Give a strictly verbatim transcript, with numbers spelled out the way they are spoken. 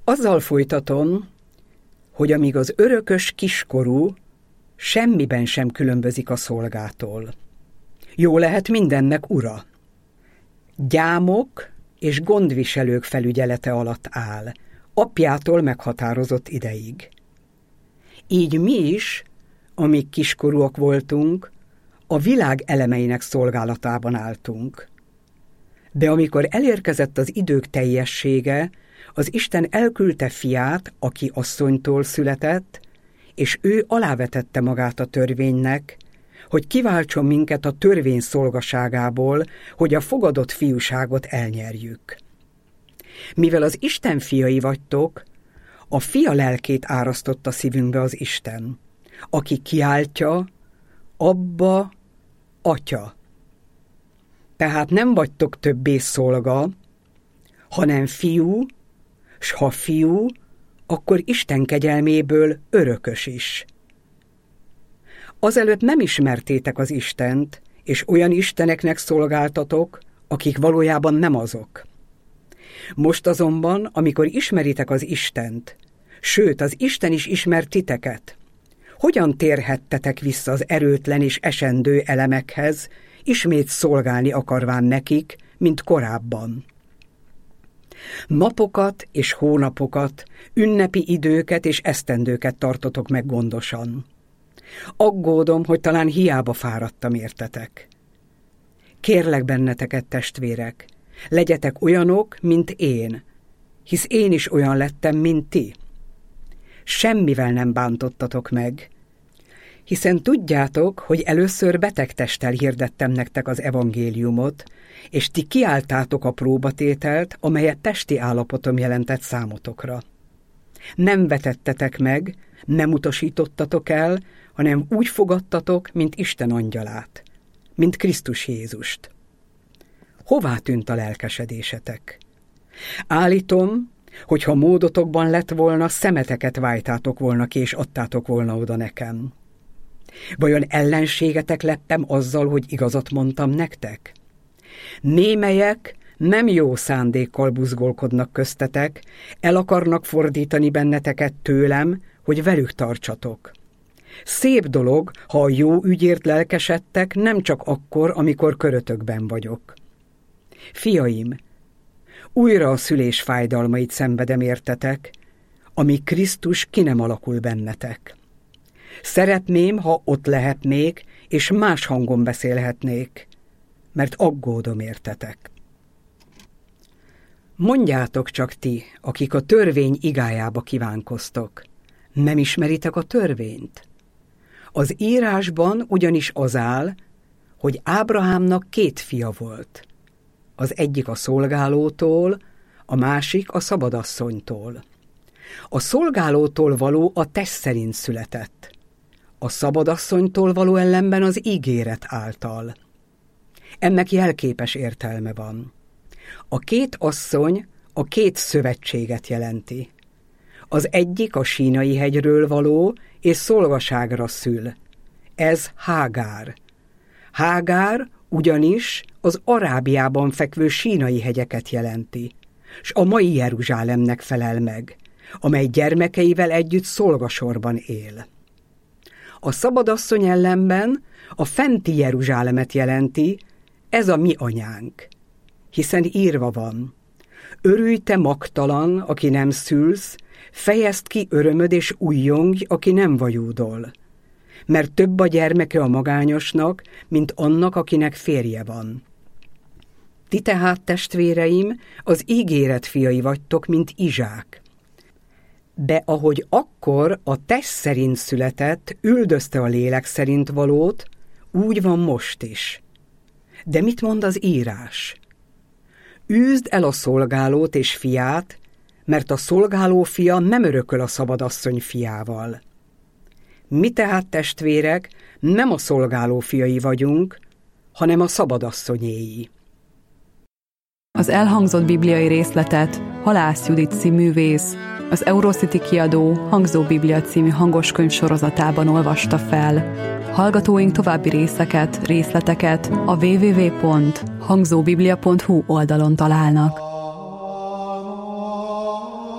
Azzal folytatom, hogy amíg az örökös kiskorú semmiben sem különbözik a szolgától. Jó lehet mindennek ura. Gyámok és gondviselők felügyelete alatt áll, apjától meghatározott ideig. Így mi is, amíg kiskorúak voltunk, a világ elemeinek szolgálatában álltunk. De amikor elérkezett az idők teljessége, az Isten elküldte fiát, aki asszonytól született, és ő alávetette magát a törvénynek, hogy kiváltson minket a törvény szolgaságából, hogy a fogadott fiúságot elnyerjük. Mivel az Isten fiai vagytok, a fia lelkét árasztotta szívünkbe az Isten, aki kiáltja, Abba, Atya. Tehát nem vagytok többé szolga, hanem fiú, s ha fiú, akkor Isten kegyelméből örökös is. Azelőtt nem ismertétek az Istent, és olyan isteneknek szolgáltatok, akik valójában nem azok. Most azonban, amikor ismeritek az Istent, sőt, az Isten is ismer titeket, hogyan térhettetek vissza az erőtlen és esendő elemekhez, ismét szolgálni akarván nekik, mint korábban? Napokat és hónapokat, ünnepi időket és esztendőket tartotok meg gondosan. Aggódom, hogy talán hiába fáradtam értetek. Kérlek benneteket, testvérek, legyetek olyanok, mint én, hisz én is olyan lettem, mint ti. Semmivel nem bántottatok meg, hiszen tudjátok, hogy először beteg testtel hirdettem nektek az evangéliumot, és ti kiálltátok a próbatételt, amelyet testi állapotom jelentett számotokra. Nem vetettetek meg, nem utasítottatok el, hanem úgy fogadtatok, mint Isten angyalát, mint Krisztus Jézust. Hová tűnt a lelkesedésetek? Állítom, hogy ha módotokban lett volna, szemeteket vájtátok volna ki, és adtátok volna oda nekem. Vajon ellenségetek lettem azzal, hogy igazat mondtam nektek? Némelyek nem jó szándékkal buzgolkodnak köztetek, el akarnak fordítani benneteket tőlem, hogy velük tartsatok. Szép dolog, ha a jó ügyért lelkesedtek, nem csak akkor, amikor körötökben vagyok. Fiaim, újra a szülés fájdalmait szenvedem értetek, amíg Krisztus ki nem alakul bennetek. Szeretném, ha ott lehetnék, és más hangon beszélhetnék, mert aggódom értetek. Mondjátok csak ti, akik a törvény igájába kívánkoztok, nem ismeritek a törvényt? Az írásban ugyanis az áll, hogy Ábrahámnak két fia volt. Az egyik a szolgálótól, a másik a szabadasszonytól. A szolgálótól való a test szerint született, a szabadasszonytól való ellenben az ígéret által. Ennek jelképes értelme van. A két asszony a két szövetséget jelenti. Az egyik a Sínai hegyről való és szolgaságra szül. Ez Hágár. Hágár ugyanis az Arábiában fekvő Sínai hegyeket jelenti, s a mai Jeruzsálemnek felel meg, amely gyermekeivel együtt szolgasorban él. A szabadasszony ellenben a fenti Jeruzsálemet jelenti, ez a mi anyánk, hiszen írva van: örülj te magtalan, aki nem szülsz, fejezd ki örömöd és ujjongj, aki nem vajúdol, mert több a gyermeke a magányosnak, mint annak, akinek férje van. Ti tehát, testvéreim, az ígéret fiai vagytok, mint Izsák. De ahogy akkor a test szerint született, üldözte a lélek szerint valót, úgy van most is. De mit mond az írás? Űzd el a szolgálót és fiát, mert a szolgáló fia nem örököl a szabadasszony fiával. Mi tehát, testvérek, nem a szolgáló fiai vagyunk, hanem a szabadasszonyéi. Az elhangzott bibliai részletet Halász Judit színművész, az Eurocity kiadó Hangzó Biblia című hangoskönyv sorozatában olvasta fel. Hallgatóink további részeket, részleteket a double-u double-u double-u pont hangzóbiblia pont hu oldalon találnak.